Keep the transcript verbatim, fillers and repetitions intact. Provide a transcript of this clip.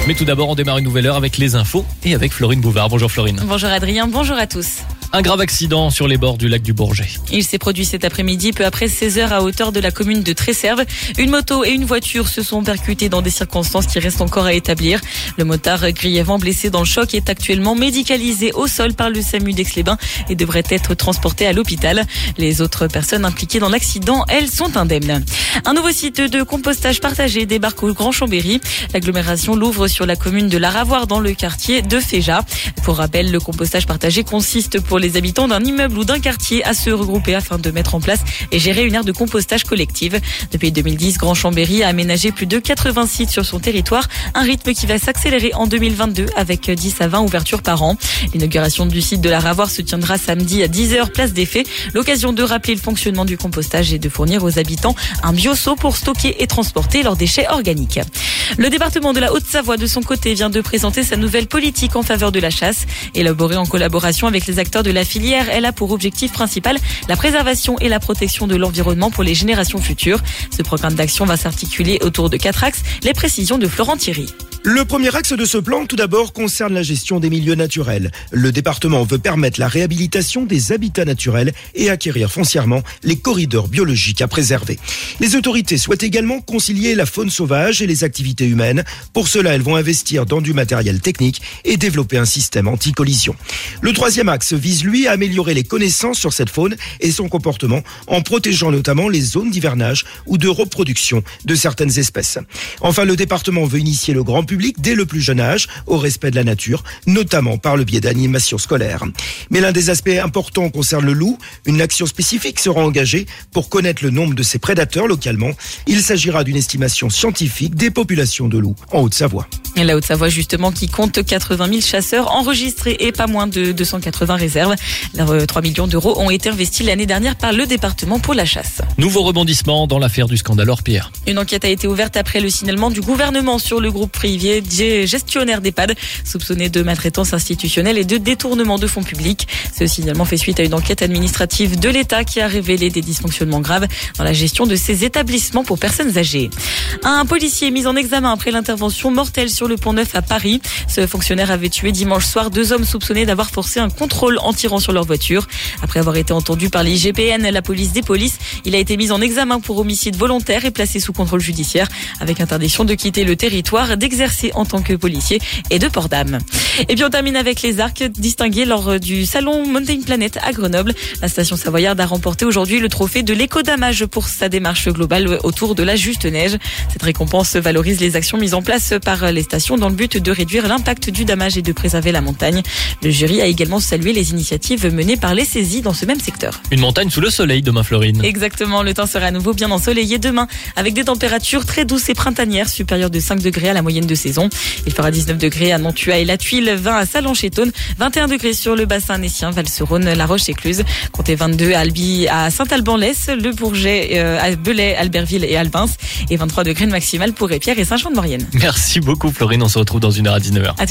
Mais tout d'abord, on démarre une nouvelle heure avec les infos et avec Florine Bouvard. Bonjour Florine. Bonjour Adrien, bonjour à tous. Un grave accident sur les bords du lac du Bourget. Il s'est produit cet après-midi, peu après seize heures à hauteur de la commune de Tresserve. Une moto et une voiture se sont percutées dans des circonstances qui restent encore à établir. Le motard, grièvement blessé dans le choc, est actuellement médicalisé au sol par le SAMU d'Aix-les-Bains et devrait être transporté à l'hôpital. Les autres personnes impliquées dans l'accident, elles, sont indemnes. Un nouveau site de compostage partagé débarque au Grand Chambéry. L'agglomération l'ouvre sur la commune de Laravoir dans le quartier de Féja. Pour rappel, le compostage partagé consiste pour les habitants d'un immeuble ou d'un quartier à se regrouper afin de mettre en place et gérer une aire de compostage collective. Depuis deux mille dix, Grand Chambéry a aménagé plus de quatre-vingts sites sur son territoire, un rythme qui va s'accélérer en deux mille vingt-deux avec dix à vingt ouvertures par an. L'inauguration du site de Laravoir se tiendra samedi à dix heures place des Fées. L'occasion de rappeler le fonctionnement du compostage et de fournir aux habitants un bioseau pour stocker et transporter leurs déchets organiques. Le département de la Haute-Savoie, de son côté, vient de présenter sa nouvelle politique en faveur de la chasse. Élaborée en collaboration avec les acteurs de la filière, elle a pour objectif principal la préservation et la protection de l'environnement pour les générations futures. Ce programme d'action va s'articuler autour de quatre axes. Les précisions de Florent Thierry. Le premier axe de ce plan, tout d'abord, concerne la gestion des milieux naturels. Le département veut permettre la réhabilitation des habitats naturels et acquérir foncièrement les corridors biologiques à préserver. Les autorités souhaitent également concilier la faune sauvage et les activités humaines. Pour cela, elles vont investir dans du matériel technique et développer un système anti-collision. Le troisième axe vise, lui, à améliorer les connaissances sur cette faune et son comportement en protégeant notamment les zones d'hivernage ou de reproduction de certaines espèces. Enfin, le département veut initier le grand public dès le plus jeune âge au respect de la nature, notamment par le biais d'animations scolaires. Mais l'un des aspects importants concerne le loup. Une action spécifique sera engagée pour connaître le nombre de ses prédateurs localement. Il s'agira d'une estimation scientifique des populations de loups en Haute-Savoie. Et la Haute-Savoie, justement, qui compte quatre-vingt mille chasseurs enregistrés et pas moins de deux cent quatre-vingts réserves. trois millions d'euros ont été investis l'année dernière par le département pour la chasse. Nouveau rebondissement dans l'affaire du scandale Orpierre. Une enquête a été ouverte après le signalement du gouvernement sur le groupe privé gestionnaire d'EHPAD, soupçonné de maltraitance institutionnelle et de détournement de fonds publics. Ce signalement fait suite à une enquête administrative de l'État qui a révélé des dysfonctionnements graves dans la gestion de ces établissements pour personnes âgées. Un policier mis en examen après l'intervention mortelle sur le Pont-Neuf à Paris. Ce fonctionnaire avait tué dimanche soir deux hommes soupçonnés d'avoir forcé un contrôle en tirant sur leur voiture. Après avoir été entendu par l'I G P N, la police des polices, il a été mis en examen pour homicide volontaire et placé sous contrôle judiciaire avec interdiction de quitter le territoire, d'exercer en tant que policier et de port d'armes. Et puis on termine avec les arcs distingués lors du salon Mountain Planet à Grenoble. La station savoyarde a remporté aujourd'hui le trophée de l'éco-damage pour sa démarche globale autour de la juste neige. Cette récompense valorise les actions mises en place par les stations dans le but de réduire l'impact du damage et de préserver la montagne. Le jury a également salué les initiatives menées par les saisies dans ce même secteur. Une montagne sous le soleil demain, Florine. Exactement, le temps sera à nouveau bien ensoleillé demain avec des températures très douces et printanières supérieures de cinq degrés à la moyenne de saison. Il fera dix-neuf degrés à Nantua et la Tuile, vingt à Salon-chez-Thône, vingt et un degrés sur le bassin annécien, Val-sur-Rhône, La Roche-Écluse, comptez vingt-deux à Albi, à Saint-Alban-Lès, Le Bourget, euh, à Belay, Albertville et Albins et vingt-trois degrés de maximal pour Épierre et Saint-Jean-de-Maurienne. Merci beaucoup Florine, on se retrouve dans une heure à dix-neuf heures.